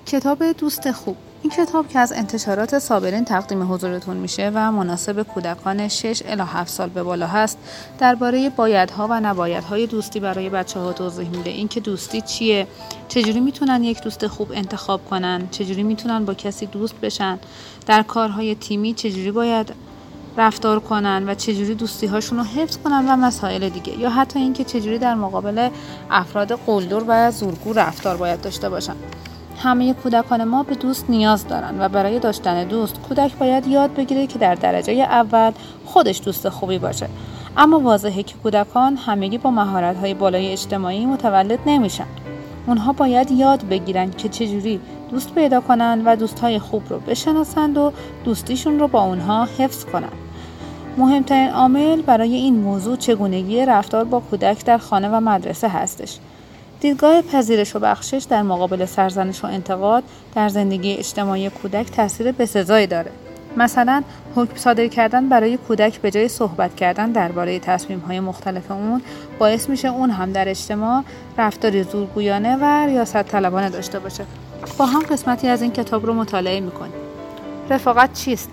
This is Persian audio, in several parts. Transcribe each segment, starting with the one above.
کتاب دوست خوب. این کتاب که از انتشارات صابرین تقدیم حضورتون میشه و مناسب کودکان 6 الی 7 سال به بالا هست، درباره بایدها و نبایدهای دوستی برای بچه‌ها توضیح میده. این که دوستی چیه، چجوری میتونن یک دوست خوب انتخاب کنن، چجوری میتونن با کسی دوست بشن، در کارهای تیمی چجوری باید رفتار کنن و چجوری دوستی هاشون رو حفظ کنن و مسائل دیگه، یا حتی این که چجوری در مقابل افراد قلدر و زورگو رفتار باید داشته باشن. همه کودکان ما به دوست نیاز دارن و برای داشتن دوست کودک باید یاد بگیره که در درجه اول خودش دوست خوبی باشه. اما واضحه که کودکان همگی با مهارت‌های بالای اجتماعی متولد نمیشن. اونها باید یاد بگیرن که چجوری دوست پیدا کنن و دوستای خوب رو بشناسند و دوستیشون رو با اونها حفظ کنن. مهمترین عامل برای این موضوع چگونگی رفتار با کودک در خانه و مدرسه هستش. دیدگاه پذیرش و بخشش در مقابل سرزنش و انتقاد در زندگی اجتماعی کودک تاثیر بسزایی داره. مثلا حکم صادر کردن برای کودک به جای صحبت کردن درباره تصمیم‌های مختلف اون باعث میشه اون هم در اجتماع رفتاری زورگویانه و ریاست طلبانه داشته باشه. با هم قسمتی از این کتاب رو مطالعه میکنیم. رفاقت چیست؟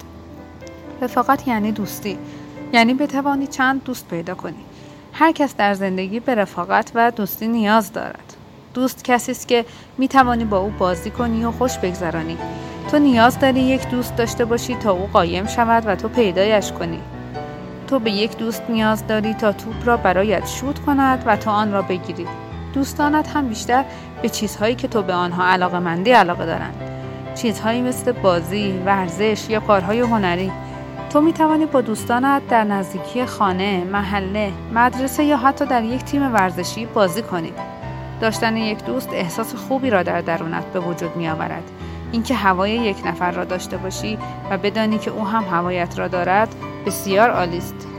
رفاقت یعنی دوستی، یعنی بتوانی چند دوست پیدا کنی. هر کس در زندگی به رفاقت و دوستی نیاز دارد. دوست کسی است که میتوانی با او بازی کنی و خوش بگذرانی. تو نیاز داری یک دوست داشته باشی تا او قایم شود و تو پیدایش کنی. تو به یک دوست نیاز داری تا توپ را برایت شوت کند و تو آن را بگیری. دوستانت هم بیشتر به چیزهایی که تو به آنها علاقه دارند. چیزهایی مثل بازی، ورزش یا کارهای هنری. تو میتوانی با دوستانت در نزدیکی خانه، محله، مدرسه یا حتی در یک تیم ورزشی بازی کنید. داشتن یک دوست احساس خوبی را در درونت به وجود می آورد. اینکه هوای یک نفر را داشته باشی و بدانی که او هم هوایت را دارد بسیار عالی است.